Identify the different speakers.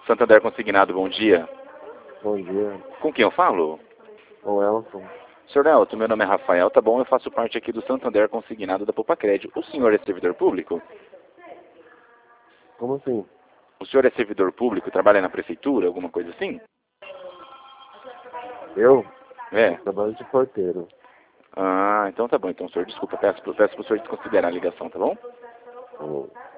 Speaker 1: Santander Consignado, bom dia.
Speaker 2: Bom dia,
Speaker 1: Com quem eu falo?
Speaker 2: o Elton.
Speaker 1: Senhor Elton, meu nome é Rafael, tá bom? Eu faço parte aqui do Santander Consignado da Popacred. O senhor é servidor público?
Speaker 2: Como assim?
Speaker 1: O senhor é servidor público, trabalha na prefeitura, alguma coisa assim?
Speaker 2: Eu
Speaker 1: É.
Speaker 2: trabalho de porteiro.
Speaker 1: Ah, então tá bom. Então, senhor, desculpa. Peço pro senhor desconsiderar a ligação, tá bom?
Speaker 2: Tá bom.